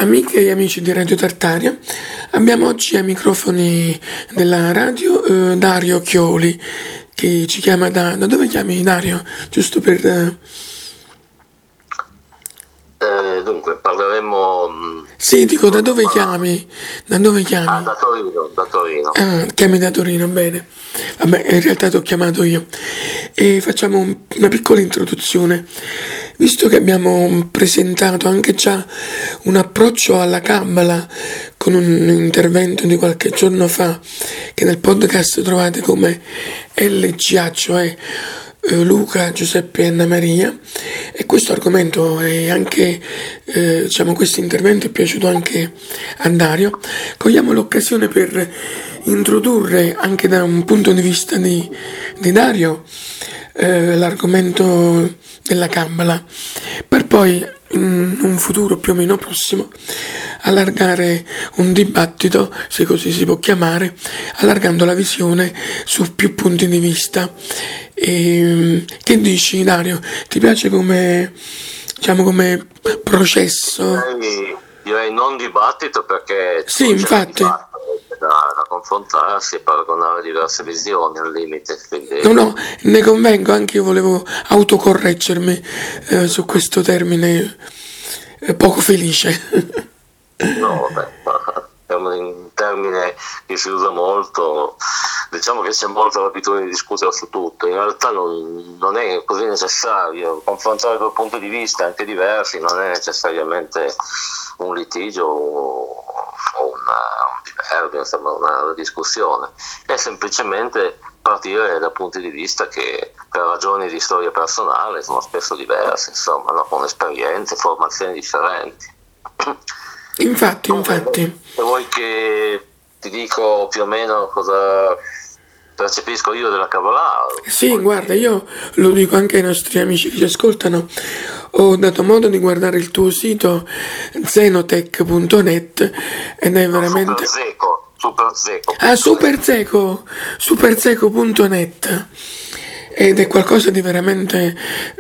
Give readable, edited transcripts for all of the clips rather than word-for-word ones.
Amiche e amici di Radio Tartaria, abbiamo oggi ai microfoni della radio Dario Chioli che ci chiama da dove chiami Dario? Giusto per... Dunque, parleremo. Sì, dico da dove chiami? Da dove chiami? Da Torino, da Torino. Ah, chiami da Torino, bene. Vabbè, in realtà ti ho chiamato io. E facciamo una piccola introduzione. Visto che abbiamo presentato anche già un approccio alla Kabbalah con un intervento di qualche giorno fa, che nel podcast trovate come LGA, cioè Luca, Giuseppe e Anna Maria, e questo argomento è anche, questo intervento è piaciuto anche a Dario, cogliamo l'occasione per introdurre anche da un punto di vista di Dario l'argomento della Kabbalah, per poi in un futuro più o meno prossimo allargare un dibattito, se così si può chiamare, allargando la visione su più punti di vista. Che dici, Dario? Ti piace come processo? Direi non dibattito, perché Sì, infatti. Da confrontarsi e paragonare diverse visioni al limite. Quindi... No, ne convengo, anche io volevo autocorreggermi su questo termine poco felice. No, vabbè, è un termine che si usa molto, diciamo che c'è molta l'abitudine di discutere su tutto, in realtà non è così necessario, confrontare due punti di vista anche diversi non è necessariamente un litigio o un diverbio, insomma una discussione, è semplicemente partire da punti di vista che per ragioni di storia personale sono spesso diversi, insomma, no? Con esperienze, formazioni differenti. Infatti. Se vuoi che ti dico più o meno cosa percepisco io della Kabbalah? Sì, guarda, io lo dico anche ai nostri amici che ci ascoltano, ho dato modo di guardare il tuo sito zenotech.net ed è veramente... Superzeco. Ah, superzeco.net ed è qualcosa di veramente...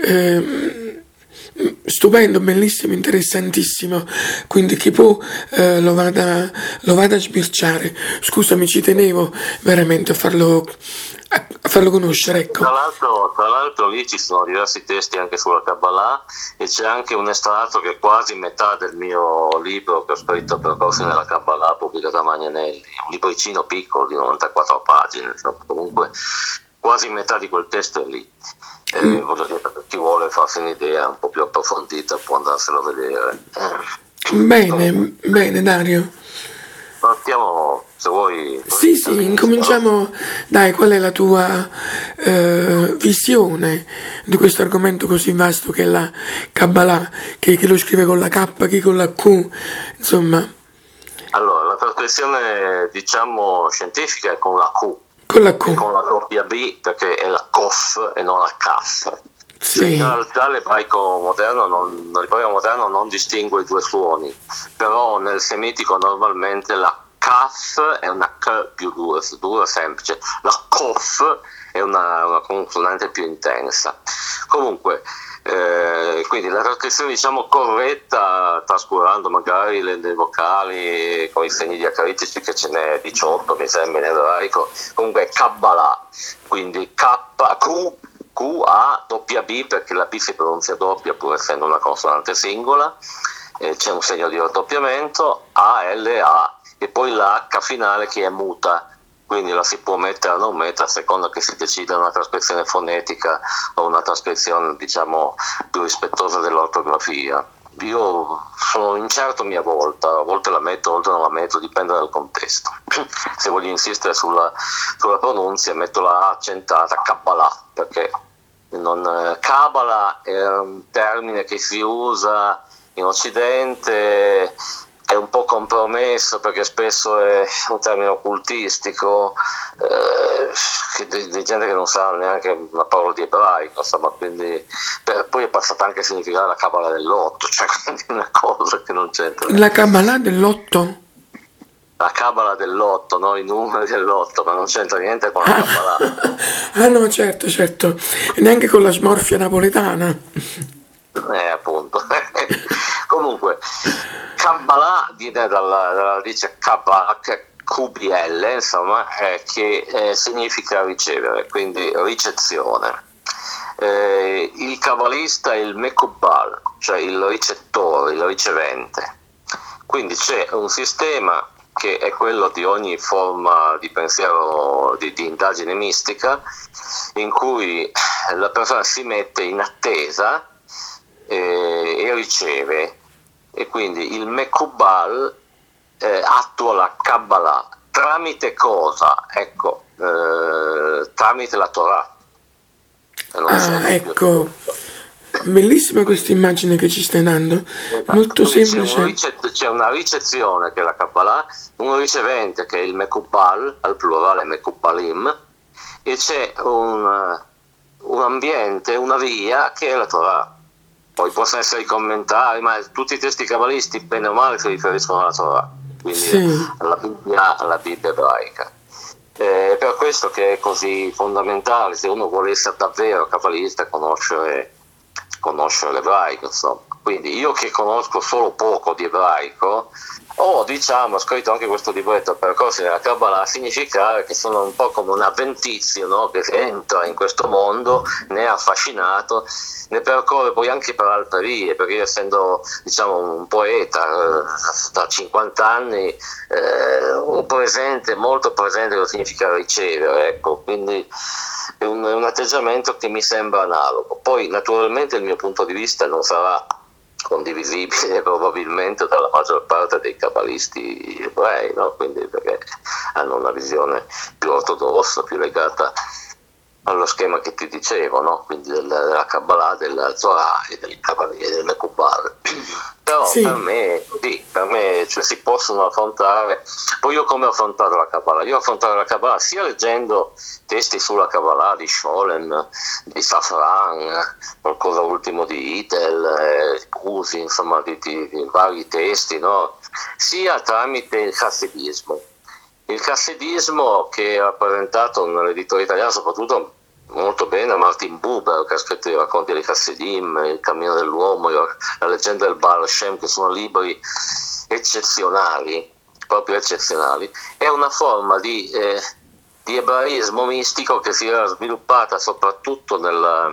stupendo, bellissimo, interessantissimo, quindi chi può lo vada a sbirciare. Scusami, ci tenevo veramente a farlo conoscere, ecco. Tra l'altro lì ci sono diversi testi anche sulla Kabbalah e c'è anche un estratto che è quasi metà del mio libro che ho scritto, Percorsi nella Kabbalah, pubblicato da Magnanelli, un libricino piccolo di 94 pagine, insomma, comunque quasi metà di quel testo è lì. Voglio dire, per chi vuole farsi un'idea un po' più approfondita può andarselo a vedere. Bene Dario. Partiamo, se vuoi. Sì, incominciamo. Dai, qual è la tua visione di questo argomento così vasto che è la Kabbalah, che chi lo scrive con la K, chi con la Q, insomma. Allora, la trascrizione, diciamo, scientifica è con la Q. Con la Q. E con la doppia B, perché è la Kof e non la Kaf. Sì. In realtà l'ebraico moderno non distingue i due suoni, però nel semitico normalmente la Kaf è una K più dura semplice, la Kof è una consonante più intensa. Comunque, quindi la trascrizione, diciamo, corretta, trascurando magari le vocali con i segni diacritici, che ce n'è 18 mi sembra in ebraico, comunque è Kabbalah, quindi Q-A-B, perché la B si pronuncia doppia pur essendo una consonante singola, c'è un segno di raddoppiamento, A-L-A, e poi la H finale che è muta, quindi la si può mettere o non mettere a seconda che si decida una trascrizione fonetica o una trascrizione, diciamo, più rispettosa dell'ortografia. Io sono incerto a volte la metto, a volte non la metto, dipende dal contesto. Se voglio insistere sulla pronuncia metto la A accentata, Kabbalah, perché Kabbalah è un termine che si usa in Occidente, è un po' compromesso perché spesso è un termine occultistico, di gente che non sa neanche una parola di ebraico, insomma, quindi poi è passata anche a significare la Kabbalah dell'otto, cioè quindi una cosa che non c'entra. La Kabbalah dell'otto? La Kabbalah dell'otto, no? I numeri dell'otto, ma non c'entra niente con la Kabbalah. Ah no, certo, e neanche con la smorfia napoletana. Appunto. Comunque, Kabbalah viene dalla radice Kabbalah, QBL, insomma, che significa ricevere, quindi ricezione. Il kabbalista è il Mekubal, cioè il ricettore, il ricevente. Quindi c'è un sistema che è quello di ogni forma di pensiero, di indagine mistica, in cui la persona si mette in attesa e riceve, e quindi il Mekubal attua la Kabbalah. Tramite cosa? Ecco, tramite la Torah. Ecco, bellissima questa immagine che ci stai dando, molto semplice. C'è una ricezione che è la Kabbalah, un ricevente che è il Mekubal, al plurale Mekubalim, e c'è un ambiente, una via che è la Torah. Poi possono essere i commentari, ma tutti i testi cabalisti bene o male si riferiscono alla Torah, quindi Sì. alla Bibbia ebraica. È per questo che è così fondamentale, se uno vuole essere davvero cabalista, conoscere l'ebraico, insomma. Quindi io che conosco solo poco di ebraico, ho scritto anche questo libretto, Percorsi nella Kabbalah, a significare che sono un po' come un avventizio, no? Che entra in questo mondo, ne è affascinato, ne percorre poi anche per altre vie, perché io, essendo un poeta da 50 anni, ho molto presente cosa significa ricevere, ecco, quindi è un atteggiamento che mi sembra analogo. Poi naturalmente il mio punto di vista non sarà condivisibile probabilmente dalla maggior parte dei cabalisti ebrei, no? Quindi, perché hanno una visione più ortodossa, più legata allo schema che ti dicevo, no? Quindi della Kabbalah, della Zohar e del Mekubal. Però Sì. per me cioè, si possono affrontare. Poi io come ho affrontato la Kabbalah? Io ho affrontato la Kabbalah sia leggendo testi sulla Kabbalah di Scholem, di Safran, qualcosa ultimo di Hitler, Cusi, insomma di vari testi, no? Sia tramite il Hassidismo. Il Hassidismo, che ha rappresentato nell'editore italiano soprattutto molto bene Martin Buber, che ha scritto i racconti di Hassidim, Il cammino dell'uomo, La leggenda del Baal Shem, che sono libri eccezionali, proprio eccezionali. È una forma di ebraismo mistico che si era sviluppata soprattutto nella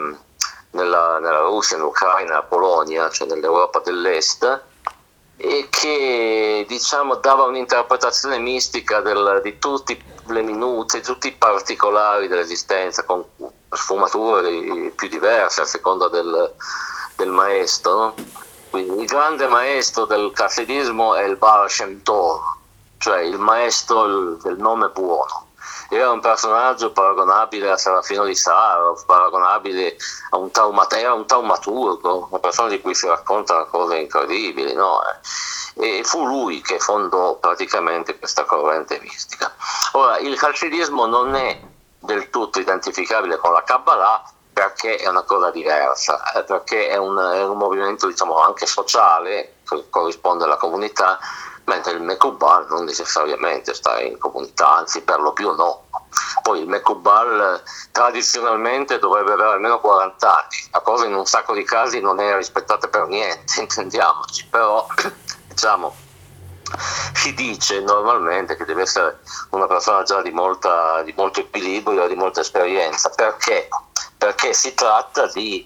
Russia, in Ucraina, in Polonia, cioè nell'Europa dell'Est, e che dava un'interpretazione mistica di tutti le minute, tutti i particolari dell'esistenza, con sfumature più diverse a seconda del maestro, no? Quindi il grande maestro del hassidismo è il Baal Shem Tov, cioè il maestro del nome buono. Era un personaggio paragonabile a Serafino di Sarov, paragonabile a un taumaturgo, una persona di cui si raccontano cose incredibili, no? E fu lui che fondò praticamente questa corrente mistica. Ora, il hassidismo non è del tutto identificabile con la Kabbalah, perché è una cosa diversa, perché è un movimento anche sociale, che corrisponde alla comunità, mentre il Mekubal non necessariamente sta in comunità, anzi per lo più no. Poi il Mekubal tradizionalmente dovrebbe avere almeno 40 anni, la cosa in un sacco di casi non è rispettata per niente, intendiamoci, però si dice normalmente che deve essere una persona già di molto equilibrio, di molta esperienza. Perché? Perché si tratta di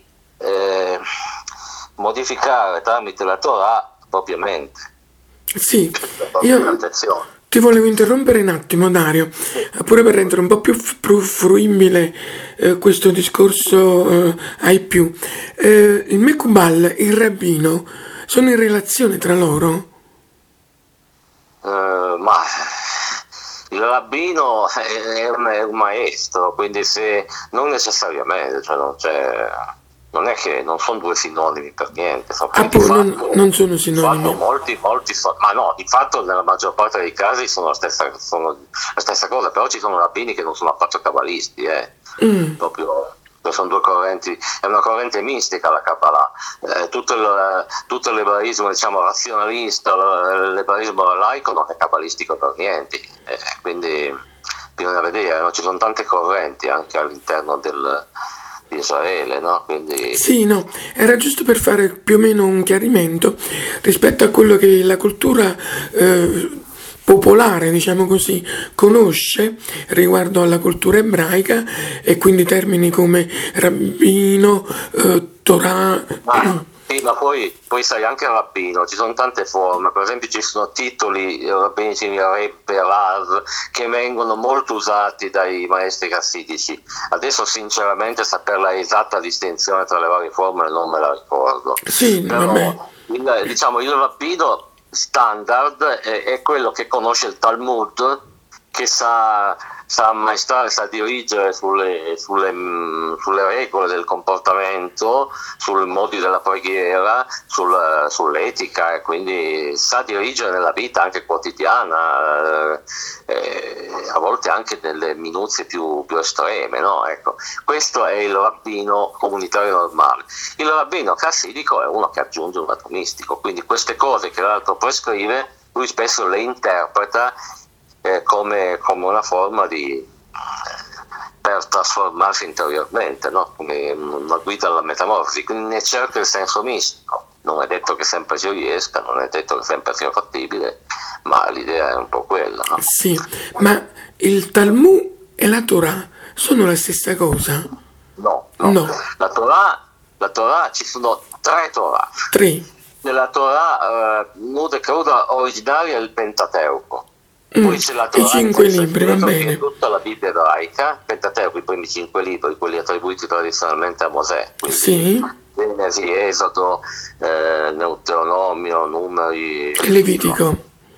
modificare tramite la Torah propriamente. Sì, io ti volevo interrompere un attimo, Dario, pure per rendere un po' più fruibile questo discorso ai più. Il Mekubal e il rabbino sono in relazione tra loro? Ma il rabbino è un maestro, quindi non necessariamente, non è che non sono due sinonimi per niente. Non sono sinonimi. Ma no, di fatto nella maggior parte dei casi sono la stessa cosa, però ci sono rabbini che non sono affatto cabalisti, proprio. Sono due correnti, è una corrente mistica la Kabbalah. Tutto l'ebraismo razionalista, l'ebraismo laico non è cabalistico per niente, quindi bisogna vedere, no? Ci sono tante correnti anche all'interno di Israele, no? Quindi Sì, no, era giusto per fare più o meno un chiarimento rispetto a quello che la cultura popolare, diciamo così, conosce riguardo alla cultura ebraica e quindi termini come rabbino, Torah. sì, ma poi sai, anche il rabbino, ci sono tante forme, per esempio ci sono titoli rabbinici, Rebbe, Rav, che vengono molto usati dai maestri chassidici. Adesso sinceramente saper la esatta distinzione tra le varie forme non me la ricordo, Sì, vabbè, però diciamo, il rabbino standard è quello che conosce il Talmud, che sa ammaestrare, sa dirigere sulle regole del comportamento, sui modi della preghiera, sull'etica, e quindi sa dirigere nella vita anche quotidiana, a volte anche nelle minuzie più estreme, no? Ecco, questo è il rabbino comunitario normale. Il rabbino chassidico è uno che aggiunge un lato mistico, quindi queste cose che l'altro prescrive, lui spesso le interpreta come una forma per trasformarsi interiormente, no? Come una guida alla metamorfosi, quindi ne cerca il senso mistico. Non è detto che sempre ci riesca, non è detto che sempre sia fattibile, ma l'idea è un po' quella, no? sì, ma il Talmud e la Torah sono la stessa cosa? No. No, La Torah, ci sono 3 Torah. 3. Nella Torah nuda e cruda originaria è il Pentateuco. Poi c'è la I Torah in 5 senso libri, va esteso, che è bene. tutta la Bibbia ebraica, Pentateuco, i primi 5 libri, quelli attribuiti tradizionalmente a Mosè, quindi Sì, Genesi, Esodo, Deuteronomio, Numeri, Levitico.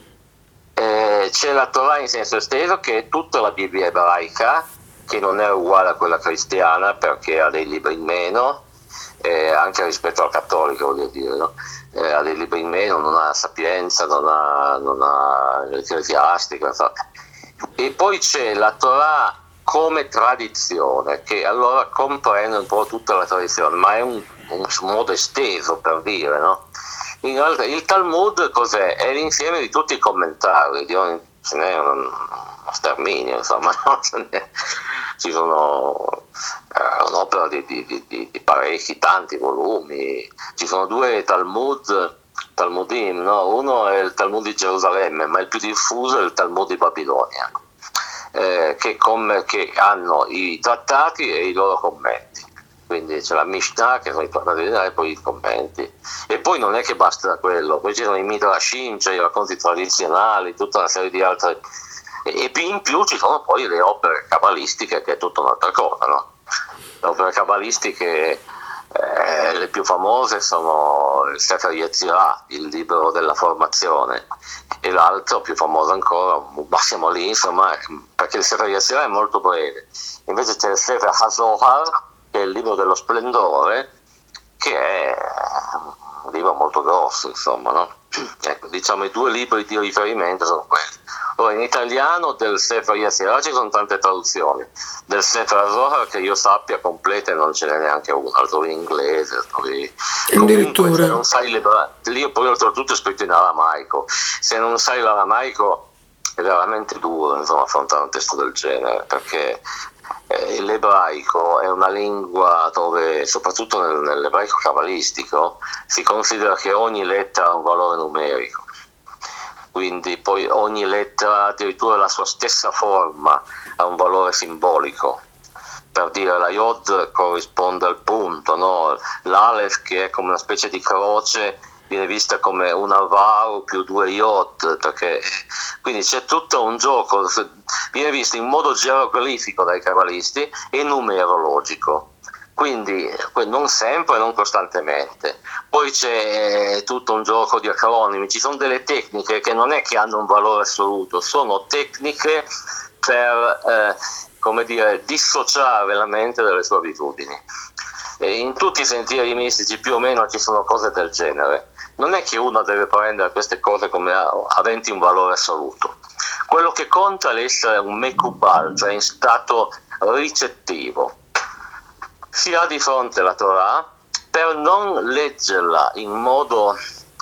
c'è la Torah in senso esteso, che è tutta la Bibbia ebraica, che non è uguale a quella cristiana perché ha dei libri in meno, anche rispetto al cattolico, voglio dire, no? Ha dei libri in meno, non ha Sapienza, non ha l'Ecclesiastica, so. E poi c'è la Torah come tradizione, che allora comprende un po' tutta la tradizione, ma è un modo esteso per dire, no? In realtà il Talmud cos'è? È l'insieme di tutti i commentari, ce n'è uno sterminio, insomma, no? Ci sono un'opera di parecchi, tanti volumi. Ci sono 2 Talmudim, no? Uno è il Talmud di Gerusalemme, ma il più diffuso è il Talmud di Babilonia, che hanno i trattati e i loro commenti. Quindi c'è la Mishnah, che sono i trattati e poi i commenti. E poi non è che basta quello, poi ci sono i Midrashim, cioè i racconti tradizionali, tutta una serie di altre. E in più ci sono poi le opere cabalistiche, che è tutta un'altra cosa, no? Le opere cabalistiche, le più famose sono il Sefer Yetzirah, il libro della formazione, e l'altro più famoso ancora, ma siamo lì, insomma, perché il Sefer Yetzirah è molto breve. Invece c'è il Sefer HaZohar, che è il libro dello splendore, che è un libro molto grosso, insomma, no? Ecco, diciamo i 2 libri di riferimento sono quelli. Ora, in italiano del Sefer Yetzirah ci sono tante traduzioni, del Sefer HaZohar che io sappia complete non ce n'è neanche uno, altro in inglese, comunque se non sai lì poi oltretutto è scritto in aramaico, se non sai l'aramaico è veramente duro, insomma, affrontare un testo del genere, perché l'ebraico è una lingua dove, soprattutto nell'ebraico cabalistico, si considera che ogni lettera ha un valore numerico, quindi poi ogni lettera, addirittura la sua stessa forma, ha un valore simbolico. Per dire, la Yod corrisponde al punto, no? L'Alef, che è come una specie di croce, viene vista come una Vav più 2 Yod, perché quindi c'è tutto un gioco, viene visto in modo geroglifico dai cabalisti e numerologico, quindi non sempre, non costantemente. Poi c'è tutto un gioco di acronimi, ci sono delle tecniche che non è che hanno un valore assoluto, sono tecniche per dissociare la mente dalle sue abitudini. E in tutti i sentieri mistici più o meno ci sono cose del genere. Non è che uno deve prendere queste cose come aventi un valore assoluto. Quello che conta è essere un mekubal, cioè in stato ricettivo. Si ha di fronte la Torah, per non leggerla in modo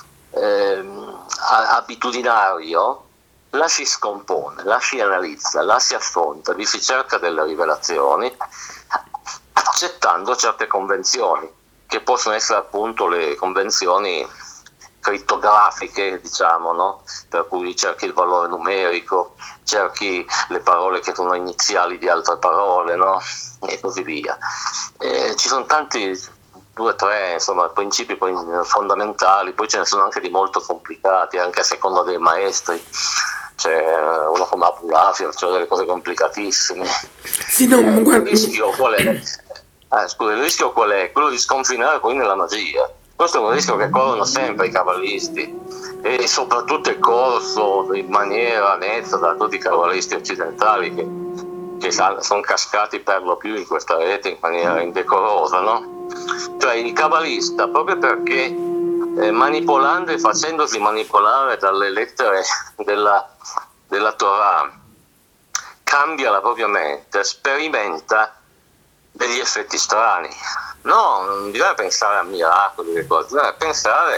abitudinario, la si scompone, la si analizza, la si affronta, vi si cerca delle rivelazioni, accettando certe convenzioni, che possono essere appunto le convenzioni crittografiche, diciamo, no? Per cui cerchi il valore numerico, cerchi le parole che sono iniziali di altre parole, no? E così via. Ci sono tanti, 2 o 3 insomma, principi fondamentali, poi ce ne sono anche di molto complicati, anche a seconda dei maestri. C'è uno come Abulafia, cioè delle cose complicatissime. Sì, no, guarda. Il rischio qual è? Il rischio qual è? Quello di sconfinare poi nella magia. Questo è un rischio che corrono sempre i cabalisti, e soprattutto è corso in maniera netta da tutti i cabalisti occidentali che sono cascati per lo più in questa rete in maniera indecorosa, no? Cioè il cabalista, proprio perché manipolando e facendosi manipolare dalle lettere della Torah, cambia la propria mente, sperimenta degli effetti strani. No, non bisogna pensare a miracoli, bisogna pensare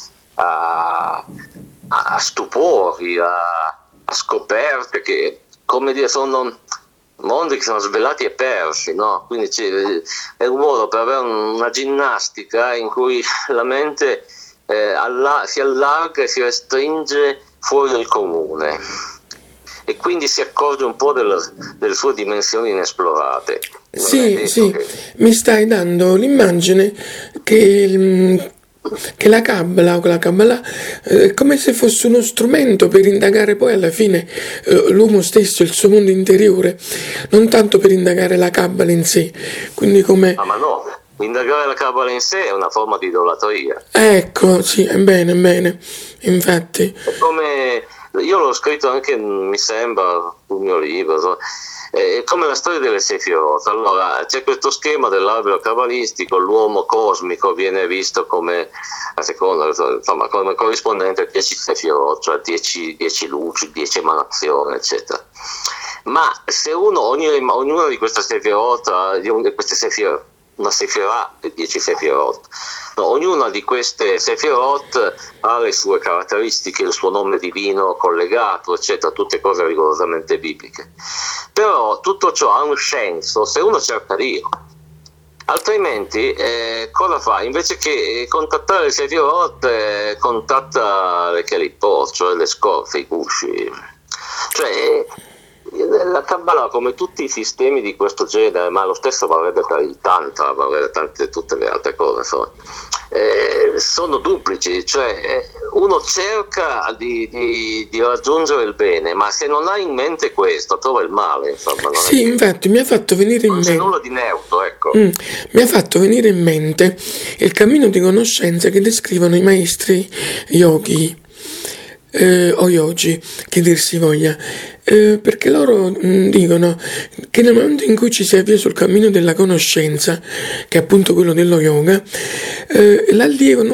a stupori, a scoperte che, come dire, sono mondi che sono svelati e persi, no? Quindi è un modo per avere una ginnastica in cui la mente si allarga e si restringe fuori del comune, e quindi si accorge un po' delle sue dimensioni inesplorate. Sì, mi stai dando l'immagine che la Kabbalah è come se fosse uno strumento per indagare poi alla fine l'uomo stesso, il suo mondo interiore, non tanto per indagare la Kabbalah in sé. Quindi come... ma no, indagare la Kabbalah in sé è una forma di idolatria. Ecco, sì, è bene, infatti. È come... Io l'ho scritto anche, mi sembra, sul mio libro, come la storia delle Sefirot. Allora, c'è questo schema dell'albero cabalistico, l'uomo cosmico viene visto come, a seconda, insomma, come corrispondente a 10 Sefirot, cioè 10 luci, 10 emanazioni, eccetera. Ma se ognuna di queste Sefirot, di queste Sefirot, una Sefirah e 10 Sefirot. No, ognuna di queste Sefirot ha le sue caratteristiche, il suo nome divino collegato, eccetera, tutte cose rigorosamente bibliche. Però tutto ciò ha un senso se uno cerca Dio. Altrimenti cosa fa? Invece che contattare le Sefirot, contatta le Kelipot, cioè le scorfe, i gusci. Cioè la Kabbalah, come tutti i sistemi di questo genere, ma lo stesso varrebbe per il Tantra, varrebbe tutte le altre cose, insomma, sono duplici, cioè uno cerca di raggiungere il bene, ma se non ha in mente questo trova il male, insomma. Sì, infatti mi ha fatto venire in mente, non c'è nulla di neutro, ecco. Mi ha fatto venire in mente il cammino di conoscenza che descrivono i maestri yogi o yogi, che dir si voglia, perché loro dicono che nel momento in cui ci si avvia sul cammino della conoscenza, che è appunto quello dello yoga, l'allievo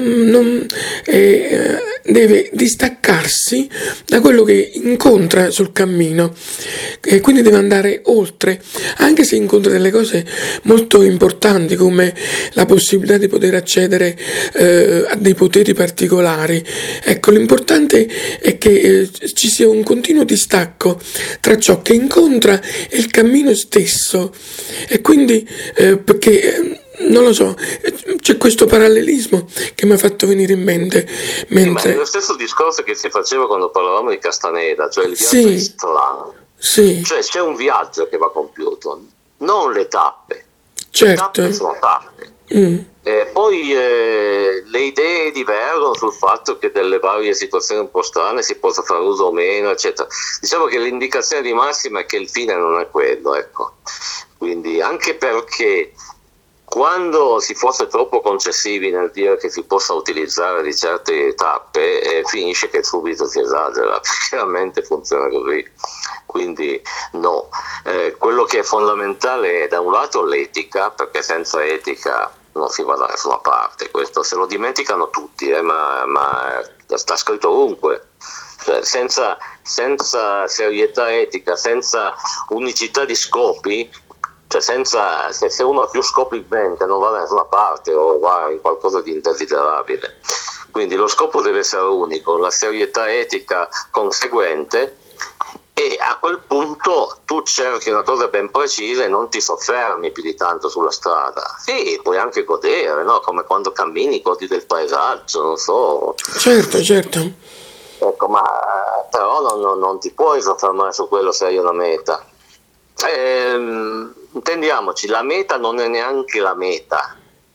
deve distaccarsi da quello che incontra sul cammino, e quindi deve andare oltre, anche se incontra delle cose molto importanti come la possibilità di poter accedere a dei poteri particolari. Ecco, l'importante è che ci sia un continuo distacco tra ciò che incontra e il cammino stesso, e quindi perché non lo so, c'è questo parallelismo che mi ha fatto venire in mente mentre... È lo stesso discorso che si faceva quando parlavamo di Castaneda, cioè il viaggio islamico. Sì. Cioè c'è un viaggio che va compiuto, non le tappe. Certo. Le tappe sono tappe. Poi le idee divergono sul fatto che delle varie situazioni un po' strane si possa fare uso o meno, eccetera. Diciamo che l'indicazione di massima è che il fine non è quello, ecco. Quindi, anche perché quando si fosse troppo concessivi nel dire che si possa utilizzare di certe tappe, finisce che subito si esagera, perché veramente funziona così. Quindi no, quello che è fondamentale è da un lato l'etica, perché senza etica non si va da nessuna parte, questo se lo dimenticano tutti, ma sta scritto ovunque. Cioè, senza serietà etica, senza unicità di scopi, cioè se uno ha più scopi in mente non va da nessuna parte o va in qualcosa di indesiderabile. Quindi lo scopo deve essere unico, la serietà etica conseguente, e a quel punto tu cerchi una cosa ben precisa e non ti soffermi più di tanto sulla strada. Sì, puoi anche godere, no? Come quando cammini, godi del paesaggio, non so. Certo, certo. Ecco, ma però non ti puoi soffermare su quello se hai una meta. Intendiamoci, la meta non è neanche la meta,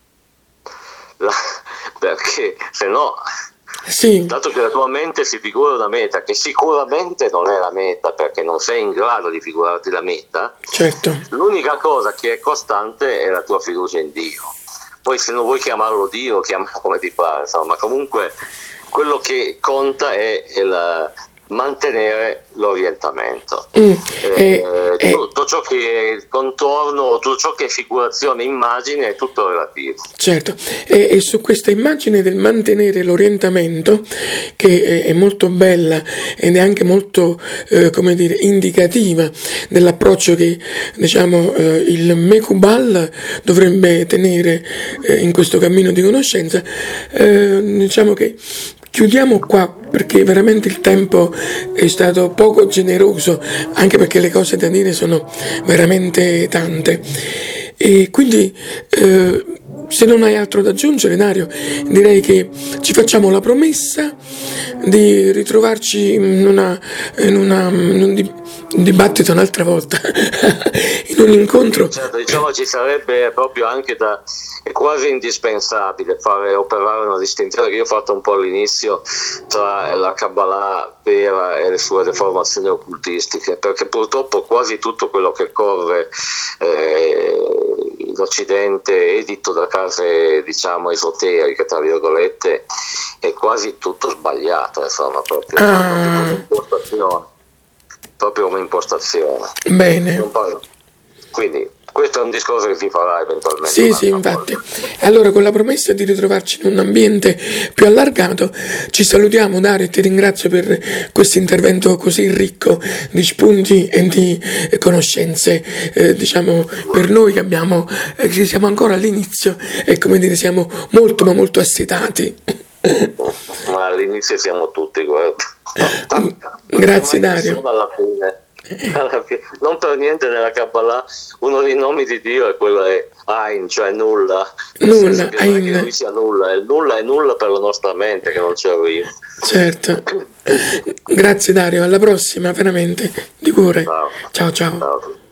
perché se no, Sì, dato che la tua mente si figura una meta che sicuramente non è la meta, perché non sei in grado di figurarti la meta, certo. l'unica cosa che è costante è la tua fiducia in Dio. Poi se non vuoi chiamarlo Dio, chiamalo come ti pare, insomma, comunque quello che conta è mantenere l'orientamento. Tutto ciò che è contorno, tutto ciò che è figurazione, immagine, è tutto relativo. Certo, e su questa immagine del mantenere l'orientamento, che è molto bella ed è anche molto, come dire, indicativa dell'approccio che, diciamo, il Mekubal dovrebbe tenere in questo cammino di conoscenza, diciamo che chiudiamo qua perché veramente il tempo è stato poco generoso, anche perché le cose da dire sono veramente tante. E quindi, se non hai altro da aggiungere, Dario, direi che ci facciamo la promessa di ritrovarci in un dibattito un'altra volta, in un incontro. Certo, diciamo ci sarebbe proprio anche è quasi indispensabile operare una distinzione che io ho fatto un po' all'inizio tra la Kabbalah vera e le sue deformazioni occultistiche, perché purtroppo quasi tutto quello che corre in Occidente, edito da case diciamo esoteriche tra virgolette, è quasi tutto sbagliato, insomma, proprio un'impostazione. Bene. Quindi questo è un discorso che si farà eventualmente. Sì, infatti. Allora, con la promessa di ritrovarci in un ambiente più allargato, ci salutiamo, Dario, e ti ringrazio per questo intervento così ricco di spunti e di conoscenze, diciamo, per noi che siamo ancora all'inizio e, come dire, siamo molto, ma molto assetati. Ma all'inizio siamo tutti, guarda. Grazie, Dario. Alla fine. Non per niente nella Kabbalah uno dei nomi di Dio è quello è Ein, cioè nulla. Nulla, che non è che lui sia nulla, il nulla è nulla per la nostra mente che non ci arriva. Certo. Grazie Dario, alla prossima, veramente, di cuore. Ciao. Ciao.